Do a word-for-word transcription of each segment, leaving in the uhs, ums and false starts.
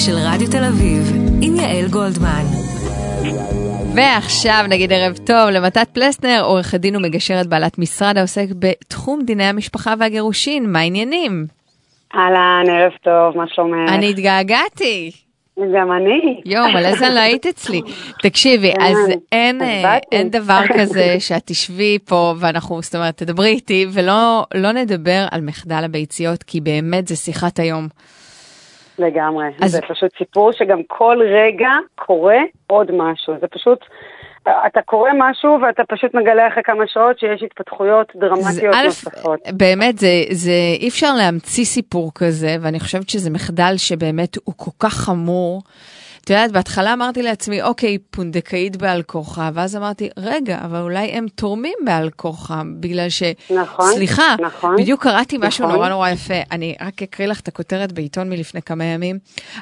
של רדיו תל אביב, עם יעל גולדמן. ועכשיו נגיד ערב טוב למתת פלסנר, עורך הדין ומגשרת בעלת משרד העוסק בתחום דיני המשפחה והגירושין. מה העניינים? אהלן, ערב טוב, מה שלומך? אני התגעגעתי. גם אני. יום, על איזה לא היית אצלי. תקשיבי, אז אין, אין דבר כזה שאת תשבי פה ואנחנו, זאת אומרת, תדברי איתי ולא לא נדבר על מחדל הביציות, כי באמת זה שיחת היום. לגמרי. אז... זה פשוט סיפור שגם כל רגע קורה עוד משהו. זה פשוט, אתה קורא משהו ואתה פשוט מגלה אחרי כמה שעות שיש התפתחויות דרמטיות נוספות. באמת, זה, זה, אי אפשר להמציא סיפור כזה, ואני חושבת שזה מחדל שבאמת הוא כל כך חמור. את יודעת, בהתחלה אמרתי לעצמי, אוקיי, פונדקאית בעל כורחה, ואז אמרתי, רגע, אבל אולי הם תורמים בעל כורחה, בגלל ש... נכון, סליחה, נכון, בדיוק קראתי משהו נכון. נורא נורא יפה, אני רק אקריא לך את הכותרת בעיתון מלפני כמה ימים,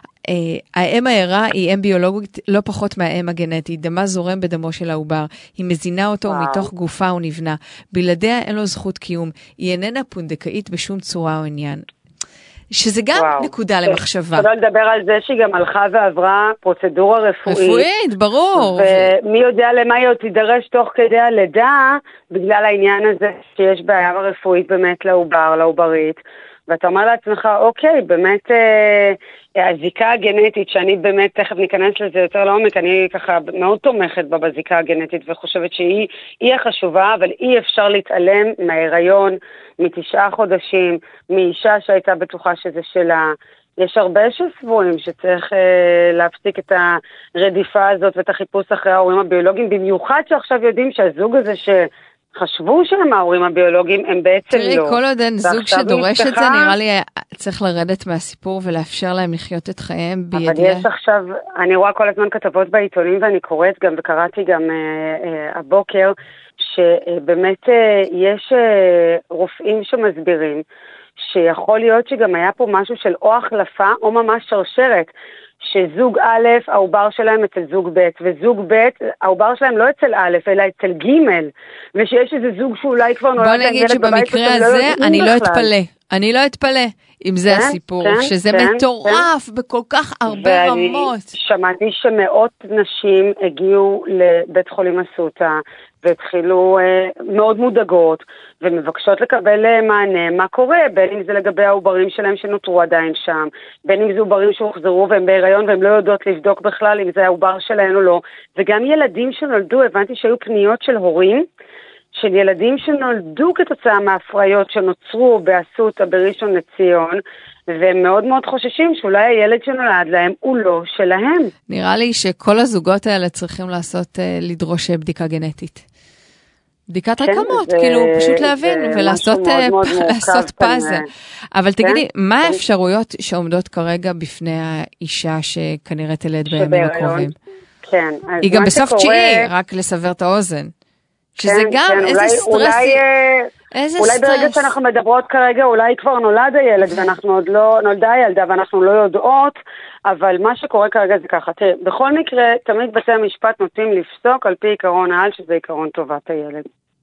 האם הערה היא אם ביולוגית לא פחות מהאם הגנטית, דמה זורם בדמו של העובר, היא מזינה אותו ומתוך גופה הוא נבנה, בלעדיה אין לו זכות קיום, היא איננה פונדקאית בשום צורה או עניין. שזה גם וואו. נקודה למחשבה. שלא לדבר על זה שהיא גם הלכה ועברה פרוצדורה רפואית. רפואית, ברור. ומי יודע למה היא עוד תידרש תוך כדי הלידה, בגלל העניין הזה שיש בעיה רפואית באמת לעובר, לעוברית. ואתה אומר לעצמך, אוקיי, באמת אה, הזיקה הגנטית, שאני באמת תכף ניכנס לזה יותר לעומק, אני ככה מאוד תומכת בה בזיקה הגנטית, וחושבת שהיא היא החשובה, אבל אי אפשר להתעלם מההיריון, מתשעה חודשים, מאישה שהייתה בטוחה שזה שלה. יש הרבה שסבורים שצריך אה, להפסיק את הרדיפה הזאת ואת החיפוש אחרי ההורים הביולוגיים, במיוחד שעכשיו יודעים שהזוג הזה ש... חשבו שהם ההורים הביולוגיים, הם בעצם תראי, לא. תראי, כל עוד אין זוג שדורש את זה, נראה לי צריך לרדת מהסיפור ולאפשר להם לחיות את חייהם בידיעה. אבל יש עכשיו, אני רואה כל הזמן כתבות בעיתונים, ואני קוראת גם, וקראתי גם אה, אה, הבוקר, שבאמת אה, יש אה, רופאים שמסבירים, שיכול להיות שגם היה פה משהו של או החלפה, או ממש שרשרת, שזוג א', העובר שלהם אצל זוג ב', וזוג ב', העובר שלהם לא אצל א', אלא אצל ג', ושיש איזה זוג שאולי כבר נולד... בוא נגיד שבמקרה הזה אני לא אתפלא, אני לא אתפלא אם זה הסיפור, שזה מטורף בכל כך הרבה רמות. שמעתי שמאות נשים הגיעו לבית חולים אסותא, והתחילו אה, מאוד מודאגות, ומבקשות לקבל מענה, מה קורה, בין אם זה לגבי העוברים שלהם שנותרו עדיין שם, בין אם זה עוברים שהוחזרו והם בהיריון, והם לא יודעות לבדוק בכלל אם זה העובר שלהם או לא, וגם ילדים שנולדו, הבנתי שהיו פניות של הורים, של ילדים שנולדו כתוצאה מהפריות שנוצרו באסותא בראשון לציון, והם מאוד מאוד חוששים שאולי הילד שנולד להם הוא לא שלהם. נראה לי שכל הזוגות האלה צריכים לעשות, לדרוש בדיקה גנטית. בדיקת רקמות, כאילו פשוט להבין ולעשות פאזל. אבל תגידי, מה האפשרויות שעומדות כרגע בפני האישה שכנראה תלד בימים הקרובים? כן. היא גם בסוף תשיעי, רק לסבר את האוזן. שזה גם איזה סטרסי. אולי ברגע שאנחנו מדברות כרגע, אולי כבר נולד הילד, ואנחנו עוד לא, נולדה הילדה, ואנחנו לא יודעות, אבל מה שקורה כרגע זה ככה. תראה, בכל מקרה, תמיד בתי המשפט נוטים לפסוק על פי עיקרון העל, שזה עיקרון טובת הילד.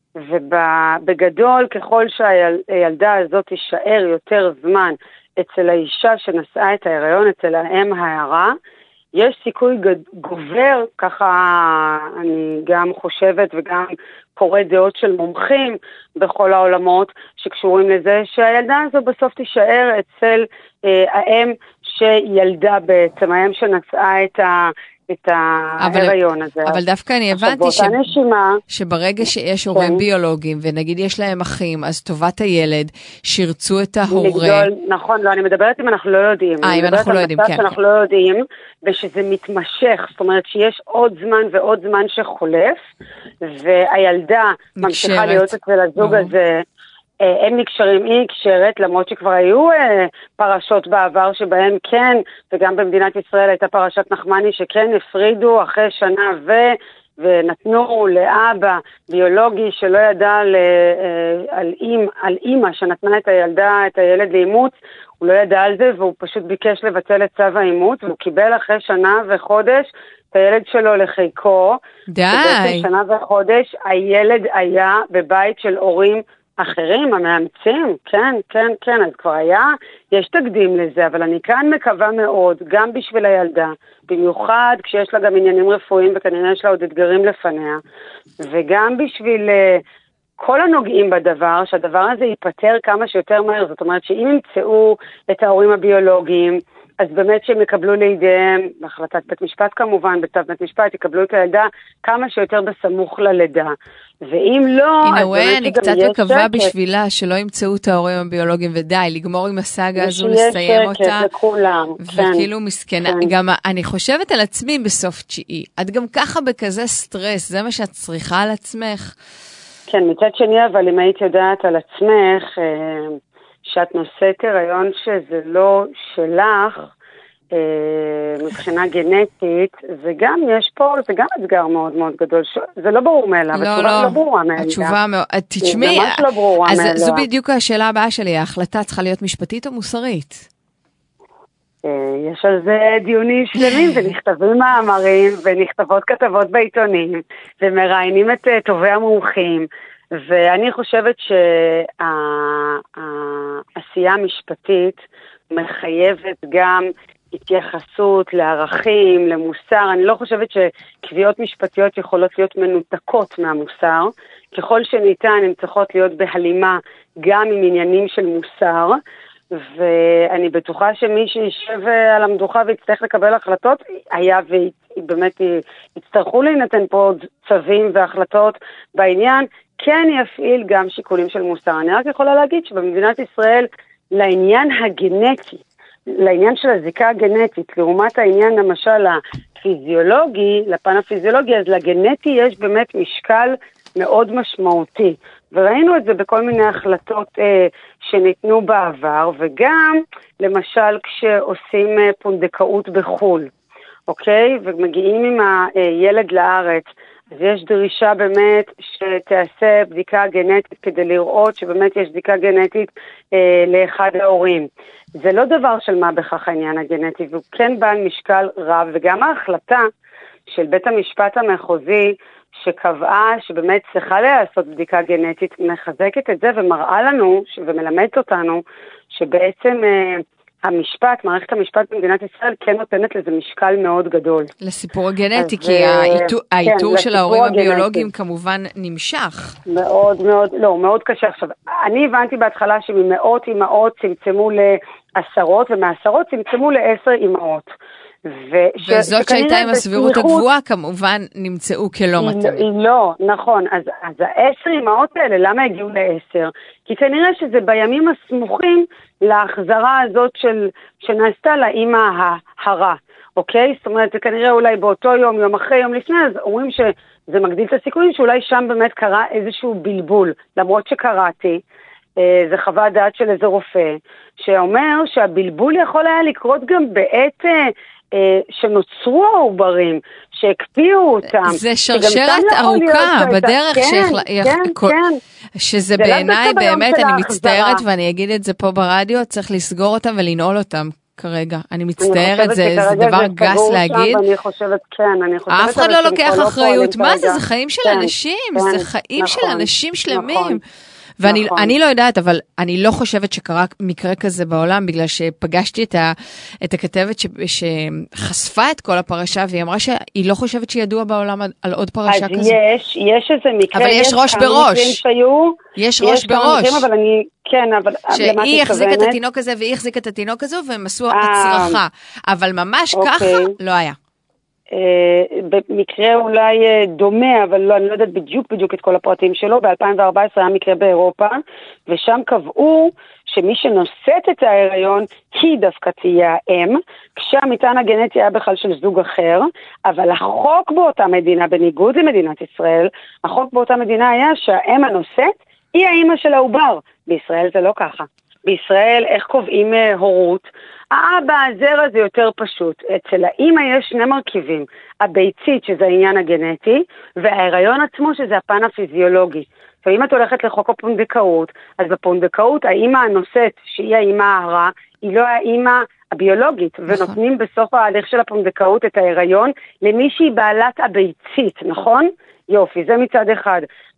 ובגדול, ככל שהילדה הזאת תישאר יותר זמן אצל האישה שנשאה את ההיריון, אצל האם ההרה, יש סיכוי גובר, ככה אני גם חושבת וגם קורא דעות של מומחים בכל העולמות שקשורים לזה, שהילדה הזו בסוף תישאר אצל אה, האם שילדה בעצם, האם שנשאה את ה... את ההיריון הזה. אבל דווקא אני הבנתי ש... נשימה, שברגע שיש הורים כן. ביולוגיים, ונגיד יש להם אחים, אז טובת הילד, שירצו את ההורה. לגדול, נכון, לא, אני מדברת אם אנחנו לא יודעים. אה, אם אנחנו לא יודעים, כן. שאנחנו כן. לא יודעים, ושזה מתמשך, זאת אומרת שיש עוד זמן ועוד זמן שחולף, והילדה ממשיכה להיות אצל הזוג או. הזה, הם נקשרים, היא נקשרת, למרות שכבר היו אה, פרשות בעבר שבהן כן, וגם במדינת ישראל הייתה פרשת נחמני שכן הפרידו אחרי שנה ו... ונתנו לאבא ביולוגי שלא ידע על, אה, על, אימא, על אימא שנתנה את הילדה, את הילד לאימוץ, הוא לא ידע על זה והוא פשוט ביקש לבטל את צו האימוץ, והוא קיבל אחרי שנה וחודש את הילד שלו לחיקו. די. ובעצם שנה וחודש הילד היה בבית של הורים אחרים, המאמצים, כן, כן, כן, אז כבר היה, יש תקדים לזה, אבל אני כאן מקווה מאוד, גם בשביל הילדה, במיוחד כשיש לה גם עניינים רפואיים, וכנראה יש לה עוד אתגרים לפניה, וגם בשביל כל הנוגעים בדבר, שהדבר הזה ייפטר כמה שיותר מהר, זאת אומרת שאם ימצאו את ההורים הביולוגיים, אז באמת שהם יקבלו לידיהם, בהחלטת בית משפט כמובן, בצו בית משפט, יקבלו את הילדה כמה שיותר בסמוך ללידה. ואם לא, הנה ווה, אני קצת מקווה בשבילה שלא ימצאו את ההורים הביולוגיים ודי, לגמור עם הסאגה הזו, לסיים אותה. לכולם, וכאילו מסכנה. גם אני חושבת על עצמי בסוף תשיעי. את גם ככה בכזה סטרס, זה מה שאת צריכה על עצמך. כן, מצד שני, אבל אם היית יודעת על עצמך, שאת נושאת הריון שזה לא שלך, מבחינה גנטית, וגם יש פה, זה גם אתגר מאוד מאוד גדול, זה לא ברור מאליו, התשובה לא ברורה מאליו. התשובה מאוד, תשמעי, אז זו בדיוק השאלה הבאה שלי, ההחלטה צריכה להיות משפטית או מוסרית? יש על זה דיונים שלמים, ונכתבים מאמרים, ונכתבות כתבות בעיתונים, ומראיינים את טובי המומחים, ואני חושבת שהעשייה המשפטית מחייבת גם התייחסות לערכים, למוסר. אני לא חושבת שקביעות משפטיות יכולות להיות מנותקות מהמוסר. ככל שניתן, הן צריכות להיות בהלימה גם עם עניינים של מוסר, ואני בטוחה שמי שישב על המדוכה ויצטרך לקבל החלטות, היה ובאמת יצטרכו להינתן פה צווים והחלטות בעניין, כן יפעיל גם שיקולים של מוסר. אני רק יכולה להגיד שבמדינת ישראל, לעניין הגנטי, לעניין של הזיקה הגנטית, לעומת העניין למשל הפיזיולוגי, לפן הפיזיולוגי, אז לגנטי יש באמת משקל מאוד משמעותי. וראינו את זה בכל מיני החלטות אה, שניתנו בעבר, וגם למשל כשעושים אה, פונדקאות בחול, אוקיי? ומגיעים עם הילד לארץ, אז יש דרישה באמת שתעשה בדיקה גנטית כדי לראות שבאמת יש בדיקה גנטית אה, לאחד ההורים. זה לא דבר של מה בכך העניין הגנטי, והוא כן בעל משקל רב, וגם ההחלטה של בית המשפט המחוזי שקבעה שבאמת צריכה לעשות בדיקה גנטית, מחזקת את זה ומראה לנו ומלמדת אותנו שבעצם אה, המשפט, מערכת המשפט במדינת ישראל כן נותנת לזה משקל מאוד גדול. לסיפור הגנטי, כי האיתור של ההורים הביולוגיים כמובן נמשך. מאוד מאוד, לא, מאוד קשה. עכשיו, אני הבנתי בהתחלה שממאות אימהות צמצמו לעשרות, ומעשרות צמצמו לעשר אימהות. וזאת שהייתה עם הסבירות הגבוהה, כמובן נמצאו כלא מתאים. לא, נכון. אז העשר אימהות האלה, למה הגיעו לעשר? כי כנראה שזה בימים הסמוכים להחזרה הזאת שנעשתה לאמא ההרה, אוקיי? זאת אומרת, זה כנראה אולי באותו יום, יום אחרי, יום לפני, אז אומרים שזה מגדיל את הסיכויים, שאולי שם באמת קרה איזשהו בלבול, למרות שקראתי, זה חוות דעת של איזה רופא, שאומר שהבלבול יכול היה לקרות גם בעת שנוצרו העוברים, שהקפיאו אותם. זה שרשרת ארוכה בדרך, שזה בעיניי באמת, אני מצטערת ואני אגיד את זה פה ברדיו, צריך לסגור אותם ולנעול אותם כרגע. אני מצטערת, זה דבר גס להגיד. אף אחד לא לוקח אחריות. מה זה? זה חיים של אנשים, זה חיים של אנשים שלמים. ואני נכון. אני לא יודעת, אבל אני לא חושבת שקרה מקרה כזה בעולם, בגלל שפגשתי את, ה, את הכתבת ש, שחשפה את כל הפרשה, והיא אמרה שהיא לא חושבת שידוע בעולם על, על עוד פרשה כזו. אז יש, יש איזה מקרה. אבל יש, יש ראש בראש. שהיו, יש ראש יש בראש. מקרים, אבל אני, כן, אבל... שהיא החזיקה את התינוק הזה, והיא החזיקה את התינוק הזו, והם עשו הצרחה. אבל ממש אוקיי. ככה לא היה. במקרה אולי דומה, אבל לא, אני לא יודעת בדיוק בדיוק את כל הפרטים שלו. ב-אלפיים וארבע עשרה היה מקרה באירופה, ושם קבעו שמי שנושאת את ההיריון היא דווקא תהיה האם, כשהמטען הגנטי היה בכלל של זוג אחר, אבל החוק באותה מדינה, בניגוד למדינת ישראל, החוק באותה מדינה היה שהאם הנושאת היא האמא של העובר. בישראל זה לא ככה. בישראל, איך קובעים הורות? האבא, הזרע זה יותר פשוט. אצל האמא יש שני מרכיבים. הביצית, שזה העניין הגנטי, וההיריון עצמו, שזה הפן הפיזיולוגי. ואם את הולכת לחוק הפונדקאות, אז בפונדקאות, האמא הנושאת, שהיא האמא ההרה, היא לא האמא הביולוגית, ונותנים בסוף ההליך של הפונדקאות את ההיריון, למי שהיא בעלת הביצית, נכון? יופי, זה מצד אחד.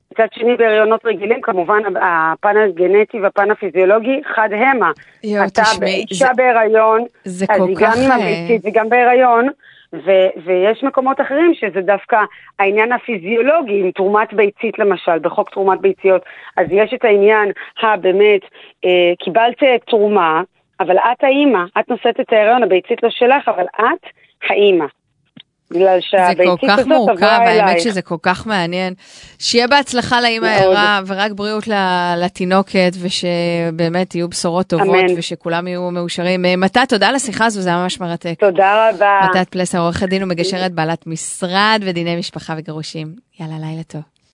מצד שני, בהריונות רגילים, כמובן, הפן הגנטי והפן הפיזיולוגי, חד המה. יו, אתה תשמעי, באישה זה, בהיריון, זה אז כל היא כך... גם עם הביצית, היא גם בהיריון, ו- ויש מקומות אחרים שזה דווקא העניין הפיזיולוגי, עם תרומת ביצית למשל, בחוק תרומת ביציות, אז יש את העניין, באמת, אה, קיבלת תרומה, אבל את האימא, את נושאת את ההיריון, הביצית לא שלך, אבל את האימא. בגלל שהביצית הזאת עברה אלייך. זה כל כך מורכב, האמת שזה כל כך מעניין. שיהיה בהצלחה לאמא הערה, ורק בריאות לתינוקת, ושבאמת יהיו בשורות טובות, אמן. ושכולם יהיו מאושרים. מתי, תודה לשיחה הזו, זה היה ממש מרתק. תודה רבה. מתי פלסר, עורכת דין ומגשרת, בעלת משרד ודיני משפחה וגירושים. יאללה, לילה טוב.